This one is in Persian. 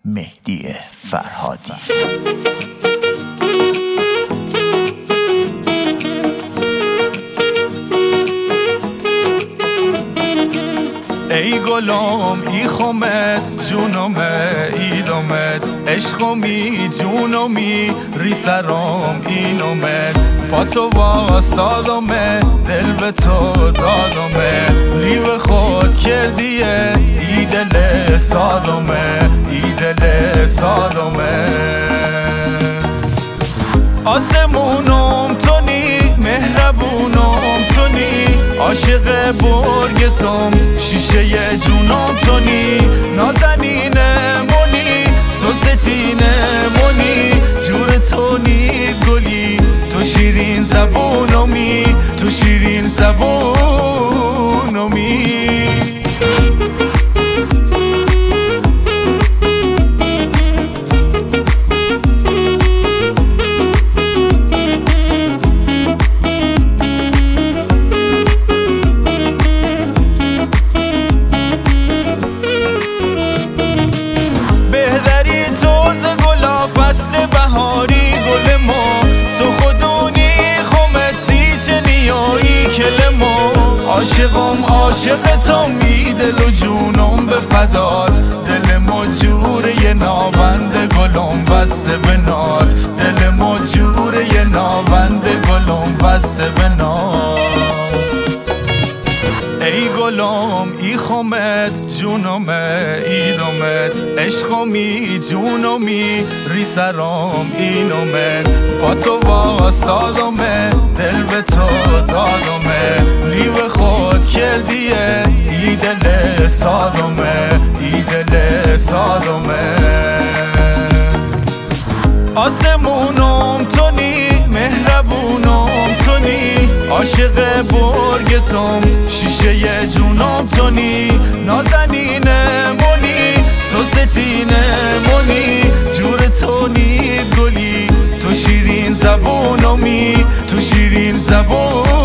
مهدی فرهادی. ای گلم ای خمت جونمه ایدمت عشقمی جونمی ری سرم اینمت پا تو واسطادمه دل به تو دادمه لیو خود کردیه ای دل سادمه ای دل سادمه آسمونم تونی مهربونم تونی عاشق برگتم شیشه جونم تونی نازنینه مونی تو ستینه مونی جور تو نید گلی تو شیرین زبونمی تو شیرین زبونمی فصل بهاری گل ما تو خودونی خمتی چه نیایی کل ما عاشقم عاشق تو می دل و جونم به فدات دل ما جوره یه ناوند گلم بسته به نات دل ما جوره یه ناوند گلم بسته به نات ای گلم ای خمت جونمه ایدمت عشقمی جونمی ری سرم اینمت پا تو واسطادمه دل به تو دادمه لیو خود کردیه ای دل سادمه ای دل سادمه آسمونم تونی مهربونم تونی عاشق برگتم شیشه جونم تونی نازنینه مونی تو ستینه مونی جور تو نید گلی تو شیرین زبونمی تو شیرین زبون